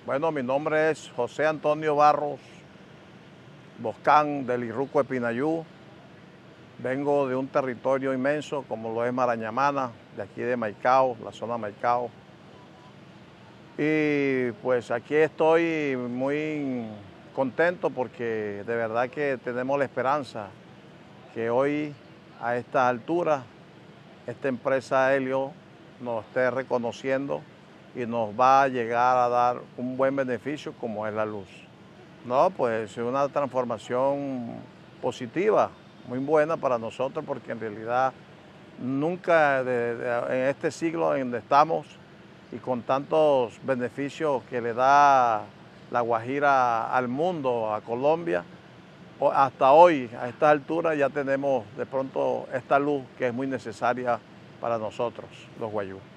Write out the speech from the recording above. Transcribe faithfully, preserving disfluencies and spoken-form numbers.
Bueno, mi nombre es José Antonio Barros Boscán del Irruco de Pinayú. Vengo de un territorio inmenso como lo es Marañamana, de aquí de Maicao, la zona Maicao. Y pues aquí estoy muy contento porque de verdad que tenemos la esperanza que hoy a estas alturas esta empresa Helio nos esté reconociendo y nos va a llegar a dar un buen beneficio como es la luz. No, pues es una transformación positiva, muy buena para nosotros porque en realidad nunca de, de, en este siglo en donde estamos y con tantos beneficios que le da la Guajira al mundo, a Colombia, hasta hoy, a esta altura, ya tenemos de pronto esta luz que es muy necesaria para nosotros, los guayú.